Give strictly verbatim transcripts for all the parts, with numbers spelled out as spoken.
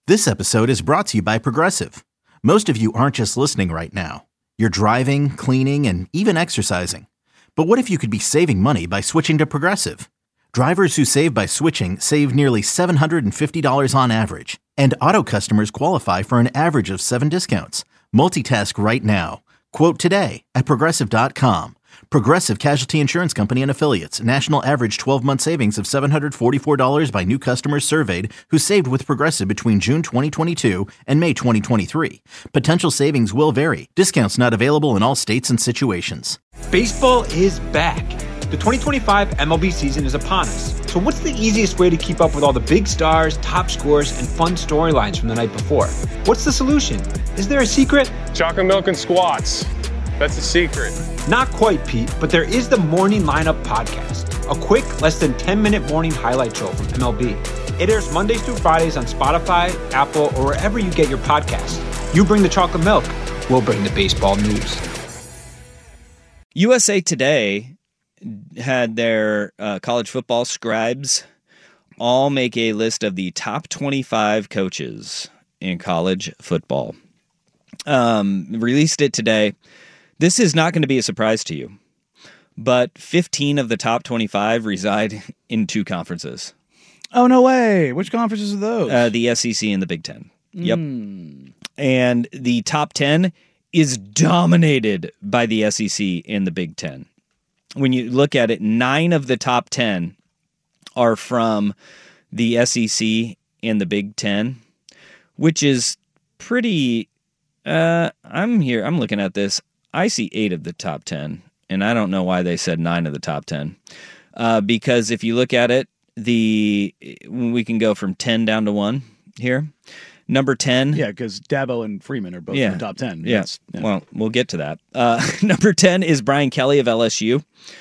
This episode is brought to you by Progressive. Most of you aren't just listening right now. You're driving, cleaning, and even exercising. But what if you could be saving money by switching to Progressive? Drivers who save by switching save nearly seven hundred fifty dollars on average. And auto customers qualify for an average of seven discounts. Multitask right now. Quote today at Progressive dot com. Progressive Casualty Insurance Company and Affiliates. National average twelve-month savings of seven hundred forty-four dollars by new customers surveyed who saved with Progressive between June twenty twenty-two and May twenty twenty-three. Potential savings will vary. Discounts not available in all states and situations. Baseball is back. The twenty twenty-five M L B season is upon us. So what's the easiest way to keep up with all the big stars, top scores, and fun storylines from the night before? What's the solution? Is there a secret? Chocolate milk and squats. That's the secret. Not quite, Pete, but there is the Morning Lineup Podcast, a quick, less than ten-minute morning highlight show from M L B. It airs Mondays through Fridays on Spotify, Apple, or wherever you get your podcasts. You bring the chocolate milk, we'll bring the baseball news. U S A Today had their uh, college football scribes all make a list of the top twenty-five coaches in college football. Um, released it today. This is not going to be a surprise to you, but fifteen of the top twenty-five reside in two conferences. Oh, no way. Which conferences are those? Uh, the S E C and the Big Ten. Yep. Mm. And the top ten is dominated by the S E C and the Big Ten. When you look at it, nine of the top ten are from the S E C and the Big Ten, which is pretty... Uh, I'm here. I'm looking at this. I see eight of the top ten, and I don't know why they said nine of the top ten. Uh, because if you look at it, the we can go from ten down to one here. Number ten. Yeah, because Dabo and Freeman are both Yeah. in the top ten. Yeah. yeah. Well, we'll get to that. Uh, number ten is Brian Kelly of L S U.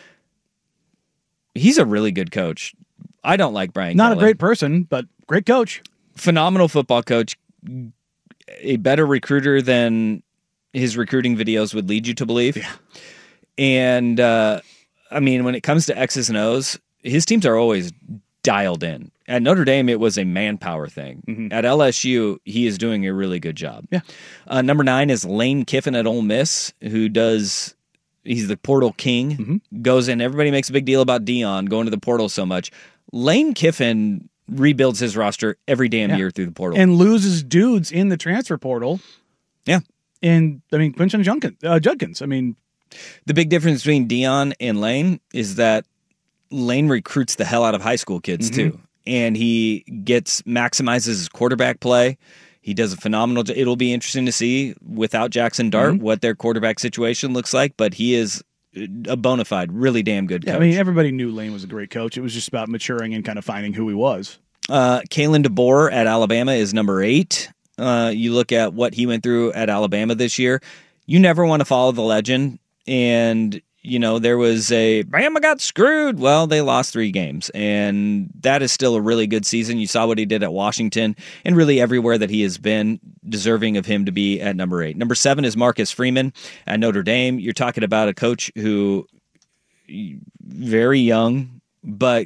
He's a really good coach. I don't like Brian Not Kelly. a great person, but great coach. Phenomenal football coach. A better recruiter than his recruiting videos would lead you to believe. Yeah. And, uh, I mean, when it comes to X's and O's, his teams are always dialed in. At Notre Dame, it was a manpower thing. Mm-hmm. At L S U, he is doing a really good job. Yeah. Uh, number nine is Lane Kiffin at Ole Miss, who does... He's the portal king. Mm-hmm. Goes in. Everybody makes a big deal about Dion going to the portal so much. Lane Kiffin rebuilds his roster every damn yeah. year through the portal. And loses dudes in the transfer portal. Yeah. And, I mean, Quinton Judkins. Uh, Judkins. I mean... The big difference between Dion and Lane is that Lane recruits the hell out of high school kids, mm-hmm. too. And he gets maximizes his quarterback play. He does a phenomenal job. It'll be interesting to see, without Jackson Dart, mm-hmm. what their quarterback situation looks like, but he is a bona fide, really damn good coach. Yeah, I mean, everybody knew Lane was a great coach. It was just about maturing and kind of finding who he was. Uh, Kalen DeBoer at Alabama is number eight. Uh, you look at what he went through at Alabama this year. You never want to follow the legend, and you know, there was a Bama got screwed. Well, they lost three games, and that is still a really good season. You saw what he did at Washington, and really everywhere that he has been, deserving of him to be at number eight. Number seven is Marcus Freeman at Notre Dame. You're talking about a coach who, very young, but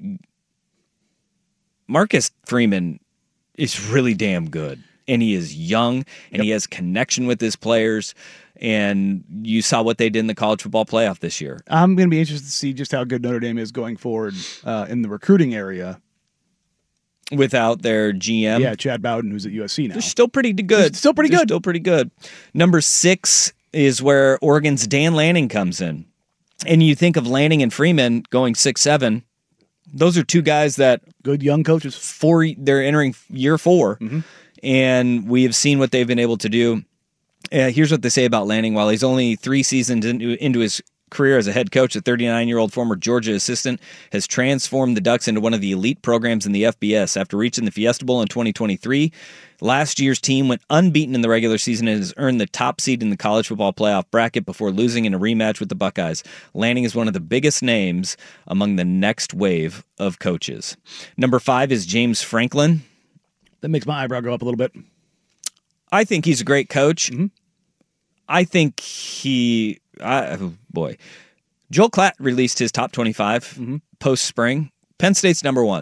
Marcus Freeman is really damn good, and he is young, and yep. he has connection with his players. And you saw what they did in the college football playoff this year. I'm going to be interested to see just how good Notre Dame is going forward uh, in the recruiting area. Without their G M. Yeah, Chad Bowden, who's at U S C now. They're still pretty good. They're still pretty They're good. Still pretty good. Number six is where Oregon's Dan Lanning comes in. And you think of Lanning and Freeman going six seven. Those are two guys that... Good young coaches. Four, they're entering year four. Mm-hmm. And we have seen what they've been able to do. Uh, here's what they say about Lanning. While he's only three seasons into, into his career as a head coach, the thirty-nine-year-old former Georgia assistant has transformed the Ducks into one of the elite programs in the F B S. After reaching the Fiesta Bowl in twenty twenty-three, last year's team went unbeaten in the regular season and has earned the top seed in the college football playoff bracket before losing in a rematch with the Buckeyes. Lanning is one of the biggest names among the next wave of coaches. Number five is James Franklin. That makes my eyebrow go up a little bit. I think he's a great coach. Mm-hmm. I think he, I, oh boy, Joel Klatt released his top twenty-five mm-hmm. post-spring. Penn State's number one.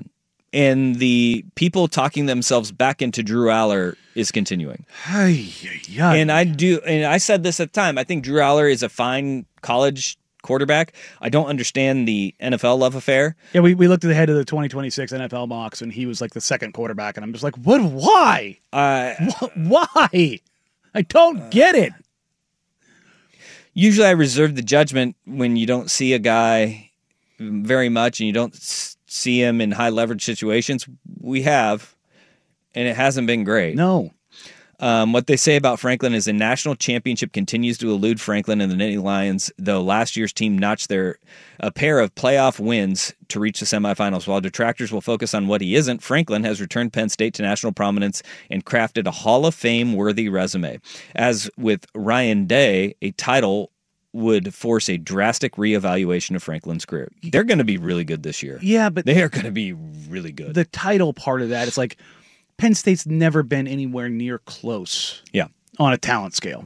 And the people talking themselves back into Drew Aller is continuing. Ay, ay, ay. And I do, and I said this at the time. I think Drew Aller is a fine college quarterback. I don't understand the N F L love affair. Yeah, we, we looked at the head of the twenty twenty-six N F L mocks, and he was like the second quarterback, and I'm just like, what? Why? Uh, Why? I don't get it. Usually I reserve the judgment when you don't see a guy very much and you don't see him in high leverage situations. We have, and it hasn't been great. No. Um, what they say about Franklin is the national championship continues to elude Franklin and the Nittany Lions, though last year's team notched their a pair of playoff wins to reach the semifinals. While detractors will focus on what he isn't, Franklin has returned Penn State to national prominence and crafted a Hall of Fame-worthy resume. As with Ryan Day, a title would force a drastic reevaluation of Franklin's career. They're going to be really good this year. Yeah, but They are going to be really good. the title part of that, it's like Penn State's never been anywhere near close yeah. on a talent scale.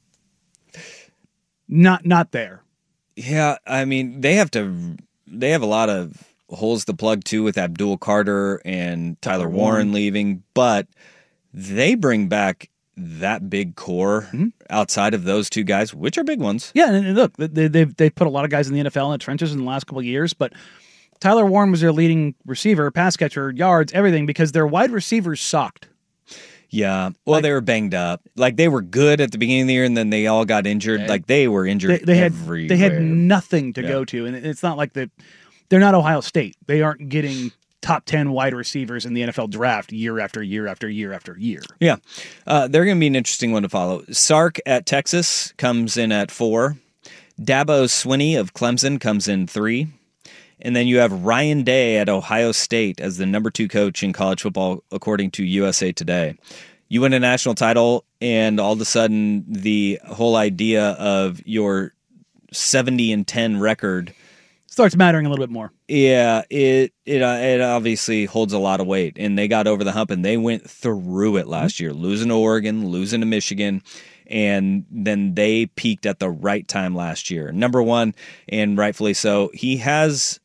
Not not there. Yeah, I mean, they have to. They have a lot of holes to plug too with Abdul Carter and Tyler Warren leaving, but they bring back that big core Mm-hmm. outside of those two guys, which are big ones. Yeah, and and look, they, they've they've put a lot of guys in the N F L in the trenches in the last couple of years, but Tyler Warren was their leading receiver, pass catcher, yards, everything, because their wide receivers sucked. Yeah, well, they were banged up. Like they were good at the beginning of the year, and then they all got injured. They- like they were injured. They, they had everywhere. they had nothing to Yeah. go to, and it's not like that. They're not Ohio State. They aren't getting top ten wide receivers in the N F L draft year after year after year after year. Yeah, uh, they're going to be an interesting one to follow. Sark at Texas comes in at four. Dabo Swinney of Clemson comes in three. And then you have Ryan Day at Ohio State as the number two coach in college football, according to U S A Today. You win a national title, and all of a sudden, the whole idea of your seventy and ten record, Starts mattering a little bit more. yeah, it it uh, it obviously holds a lot of weight. And they got over the hump, and they went through it last year, losing to Oregon, losing to Michigan. And then they peaked at the right time last year. Number one, and rightfully so, he has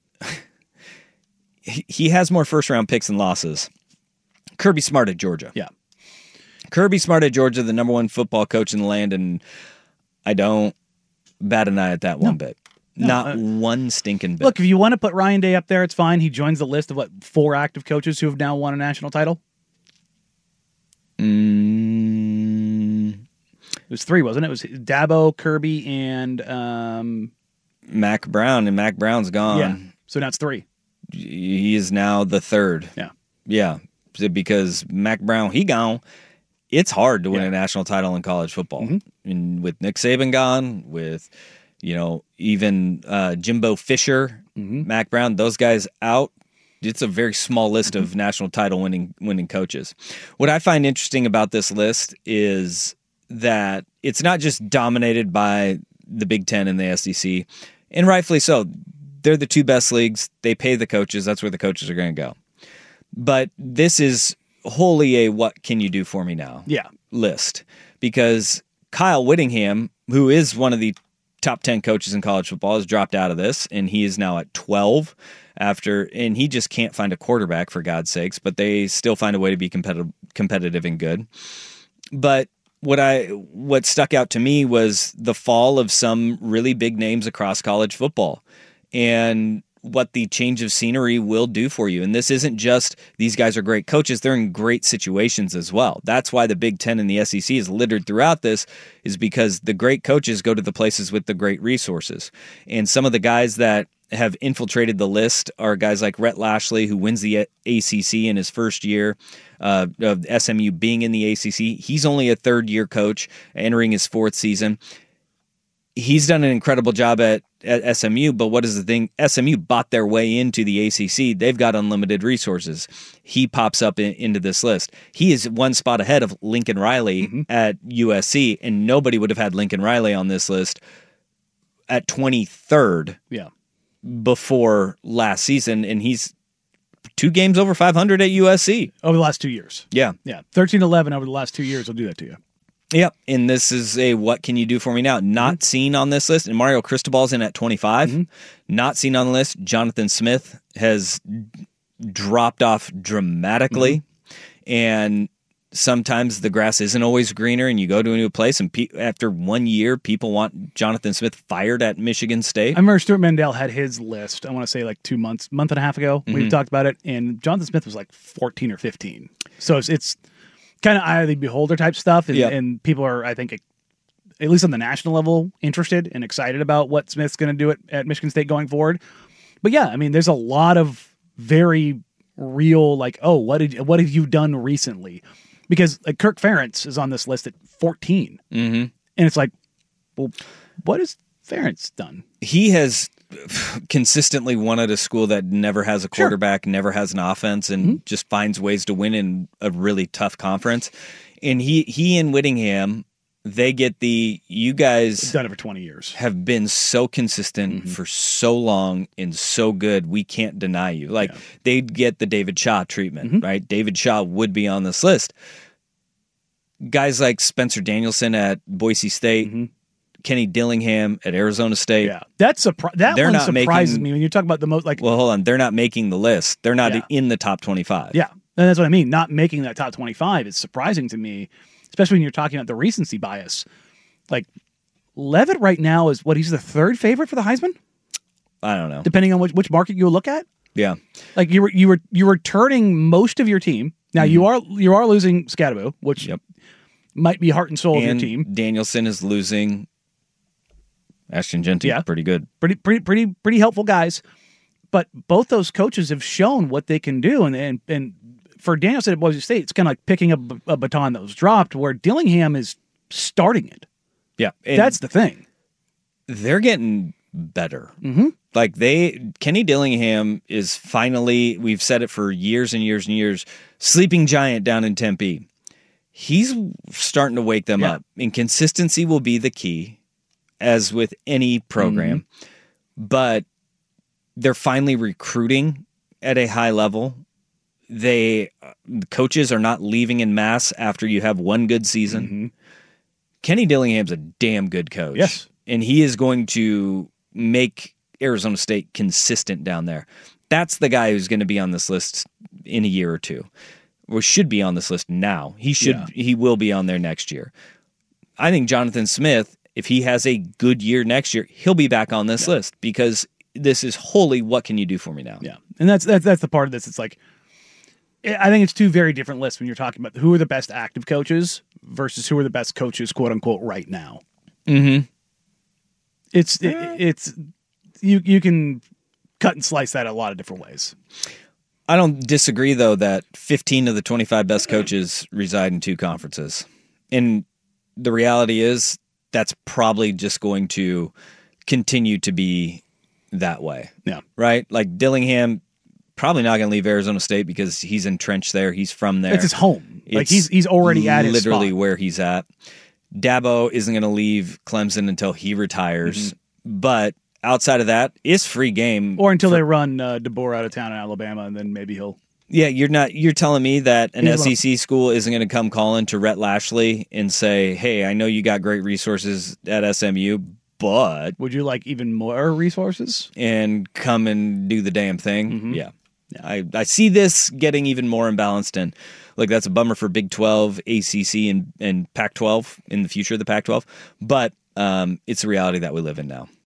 he has more first round picks than losses. Kirby Smart at Georgia. Yeah. Kirby Smart at Georgia, the number one football coach in the land, and I don't bat an eye at that one bit. No, Not uh, one stinking bit. Look, if you want to put Ryan Day up there, it's fine. He joins the list of what four active coaches who have now won a national title. Mm, It was three, wasn't it? It was Dabo, Kirby, and um, Mac Brown, and Mac Brown's gone. yeah. So now it's three. He is now the third. Yeah. Yeah, because Mac Brown, he gone. It's hard to win Yeah. a national title in college football. Mhm. And with Nick Saban gone, with, you know, even uh, Jimbo Fisher, Mhm. Mac Brown, those guys out, it's a very small list of national title winning winning coaches. What I find interesting about this list is that it's not just dominated by the Big Ten and the S E C, and rightfully so. They're the two best leagues. They pay the coaches. That's where the coaches are going to go. But this is wholly a what can you do for me now Yeah. list, because Kyle Whittingham, who is one of the top ten coaches in college football, has dropped out of this, and he is now at twelve after, and he just can't find a quarterback, for God's sakes, but they still find a way to be competitive, competitive and good. But what I what stuck out to me was the fall of some really big names across college football, and what the change of scenery will do for you. And this isn't just these guys are great coaches, they're in great situations as well. That's why the Big Ten and the S E C is littered throughout this, is because the great coaches go to the places with the great resources. And some of the guys that have infiltrated the list are guys like Rhett Lashley, who wins the A C C in his first year uh, of S M U being in the A C C. He's only a third-year coach, entering his fourth season. He's done an incredible job at, at S M U, but what is the thing? S M U bought their way into the A C C. They've got unlimited resources. He pops up in, into this list. He is one spot ahead of Lincoln Riley mm-hmm. at U S C, and nobody would have had Lincoln Riley on this list at twenty-third Yeah. before last season, and he's two games over five hundred at U S C. Over the last two years. Yeah. Yeah. thirteen eleven over the last two years will do that to you. Yep, and this is a what can you do for me now? Not mm-hmm. seen on this list, and Mario Cristobal's in at twenty-five. Mm-hmm. Not seen on the list. Jonathan Smith has dropped off dramatically, mm-hmm. and sometimes the grass isn't always greener, and you go to a new place, and pe- after one year, people want Jonathan Smith fired at Michigan State. I remember Stuart Mandel had his list, I want to say like two months, month and a half ago, mm-hmm. we talked about it, and Jonathan Smith was like fourteen or fifteen. So it's, it's kind of eye of the beholder type stuff, and, yep. and people are, I think, at least on the national level, interested and excited about what Smith's going to do at, at Michigan State going forward. But yeah, I mean, there's a lot of very real, like, oh, what did what have you done recently? Because like Kirk Ferentz is on this list at fourteen, mm-hmm. and it's like, well, what has Ferentz done? He has consistently won at a school that never has a quarterback, sure. never has an offense, and mm-hmm. just finds ways to win in a really tough conference. And he he and Whittingham, they get the you guys They've done it for twenty years, have been so consistent mm-hmm. for so long and so good. We can't deny you. Like yeah. they'd get the David Shaw treatment, mm-hmm. right? David Shaw would be on this list. Guys like Spencer Danielson at Boise State, mm-hmm. Kenny Dillingham at Arizona State. Yeah, that's surpri- that They're one not surprises making, me when you talk about the most like. Well, hold on, they're not making the list. They're not yeah. in the top twenty-five. Yeah, and that's what I mean. Not making that top twenty-five is surprising to me, especially when you're talking about the recency bias. Like Levitt right now is what he's the third favorite for the Heisman. I don't know, depending on which, which market you look at. Yeah, like you were you were you were turning most of your team. Now mm-hmm. you are you are losing Scadaboo, which yep. might be heart and soul and of your team. Danielson is losing Ashton Genty. Yeah, pretty good, pretty pretty pretty pretty helpful guys. But both those coaches have shown what they can do, and and and for Danielson at Boise State, it's kind of like picking up a baton that was dropped, where Dillingham is starting it. Yeah, that's the thing. They're getting better. Mm-hmm. Like they, Kenny Dillingham is finally, we've said it for years and years and years, sleeping giant down in Tempe. He's starting to wake them yeah. up. And consistency will be the key, as with any program. Mm-hmm. But they're finally recruiting at a high level. They, the coaches are not leaving in mass after you have one good season. Mm-hmm. Kenny Dillingham's a damn good coach. Yes. And he is going to make Arizona State consistent down there. That's the guy who's going to be on this list in a year or two, or should be on this list now. He should. Yeah. He will be on there next year. I think Jonathan Smith, if he has a good year next year, he'll be back on this yeah. list, because this is wholly what can you do for me now? Yeah, and that's that's that's the part of this. It's like, I think it's two very different lists when you're talking about who are the best active coaches versus who are the best coaches, quote unquote, right now. Mm-hmm. It's it, it's you you can cut and slice that a lot of different ways. I don't disagree, though, that fifteen of the twenty-five best coaches reside in two conferences. And the reality is that's probably just going to continue to be that way. Yeah. Right? Like Dillingham, probably not going to leave Arizona State because he's entrenched there. He's from there. It's his home. It's like he's he's already at his literally spot. Where he's at. Dabo isn't going to leave Clemson until he retires. Mm-hmm. But outside of that, it's free game. Or until for, they run uh, DeBoer out of town in Alabama, and then maybe he'll. Yeah, you're not. You're telling me that an S E C school isn't going to come calling to Rhett Lashley and say, "Hey, I know you got great resources at S M U, but would you like even more resources?" And come and do the damn thing. Mm-hmm. Yeah. yeah, I I see this getting even more imbalanced, and like that's a bummer for Big twelve, A C C, and and Pac twelve in the future of the Pac twelve. But um, it's the reality that we live in now.